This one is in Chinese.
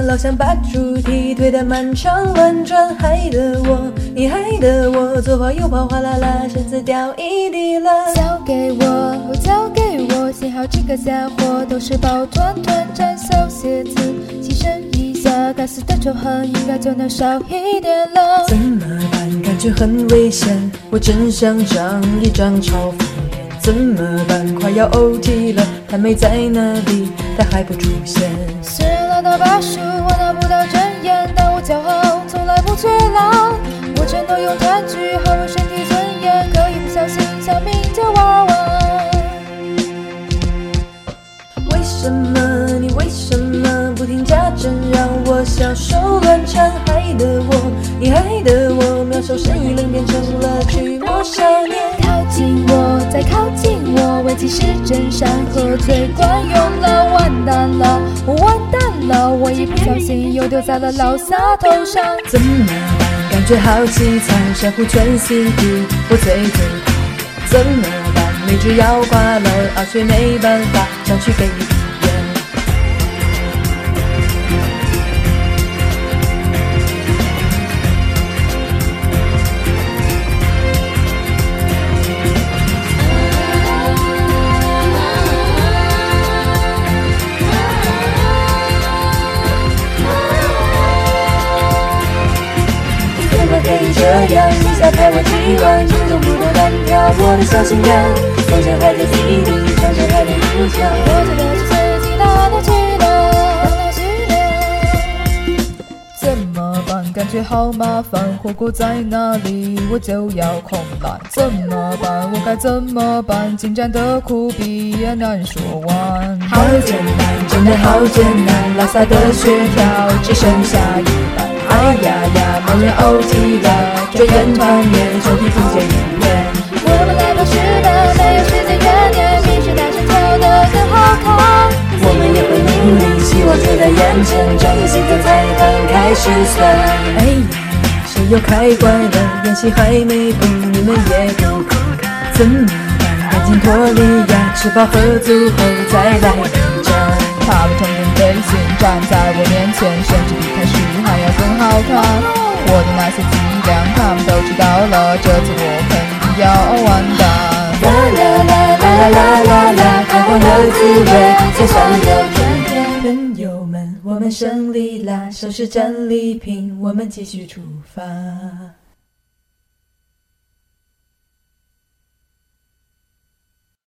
老想把主题推得满场乱转，害得我，你害得我，左跑右跑哗啦啦，身子掉一地了。 交给我，交给我，幸好几个家伙都是抱团团战小鞋子，牺牲一下，该死的仇恨应该就能少一点了。 怎么办？感觉很危险，我真想长一张超负脸。怎么办？快要 OT 了，他没在那里，他还不出现。 虽然拿到80，我拿不到真言，但我骄傲，从来不退让。我承诺用弹举捍卫身体尊严，可以不小心小命就玩完。 为什么你为什么不听家政，让我小手乱颤，害得我，你害得我，妙手神医冷变成了驱魔少年。 靠近我，再靠近我，危机是真山喝醉惯用了，完蛋了，我完蛋了，我一不小心又丢在了老萨头上。 怎么办？感觉好凄惨，珊瑚全 CD 我最怕。怎么办？理智要挂了，却没办法想去给你体验。怎么可以这样？一下拍我几万，心中不多单挑，我的小心眼，风筝还在地里，唱着还在呼叫。 我觉得是最极大的剧烈，怎么办？感觉好麻烦，火锅在哪里？我就要空来。怎么办？我该怎么办？进展的苦逼也难说完。 好艰难，真的好艰难，拉萨的血条只剩下一半。哎呀呀，某人 OT 了，追人团圆，身体不见一面。 我们来到时代，没有时间怨念，比谁大声跳得更好看。 我们也会努力，希望就在眼前，这个心跳才刚开始算。哎呀，谁又开怪了？演戏还没补，你们也不哭。怎么办？赶紧脱离呀，吃饱喝足后再来一战。 他们充分背心站在我面前，甚至比开始还要更好看。我的那些伎俩，他们都知道了，这次我肯定要完蛋。 啦啦啦啦啦啦啦，开荒的滋味才算有春天。朋友们，我们胜利啦！收拾战利品，我们继续出发。